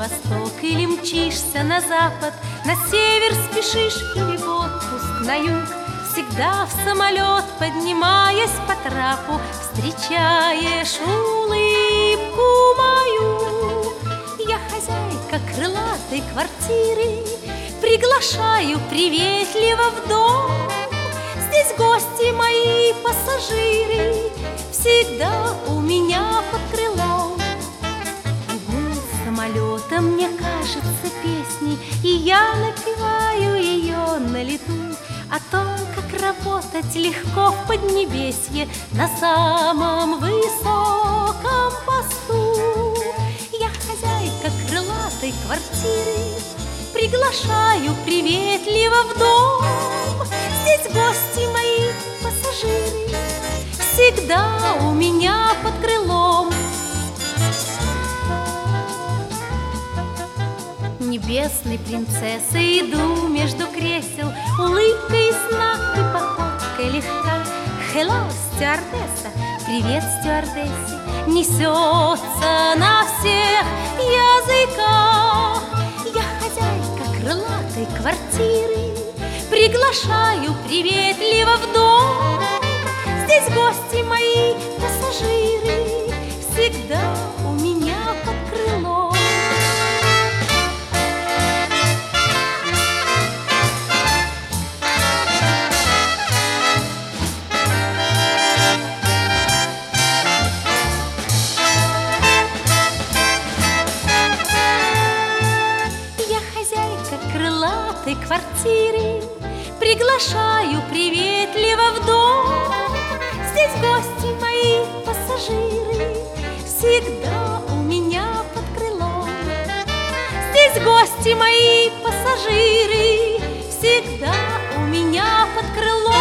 восток или мчишься на запад, на север спешишь или в отпуск на юг, всегда в самолет, поднимаясь по трапу, встречаешь улыбку мою. Я хозяйка крылатой квартиры, приглашаю приветливо в дом. Здесь гости мои, пассажиры, всегда у меня под крылом. Гул самолета мне кажется песней, и я напеваю ее на лету, о том, как работать легко в Поднебесье на самом высоком посту. Я хозяйка крылатой квартиры, приглашаю приветливо в дом. Здесь гости мои, пассажиры, всегда у меня под крылом. Небесной принцессой иду между кресел, улыбкой и знак и походкой легка. Hello, стюардесса, привет, стюардессе, несется на всех языках. Я хозяйка крылатой квартиры, приглашаю приветливо в дом. Здесь гости мои, пассажиры, всегда у меня под крылом. Квартиры, приглашаю приветливо в дом. Здесь гости мои, пассажиры, всегда у меня под крылом. Здесь гости мои, пассажиры, всегда у меня под крылом.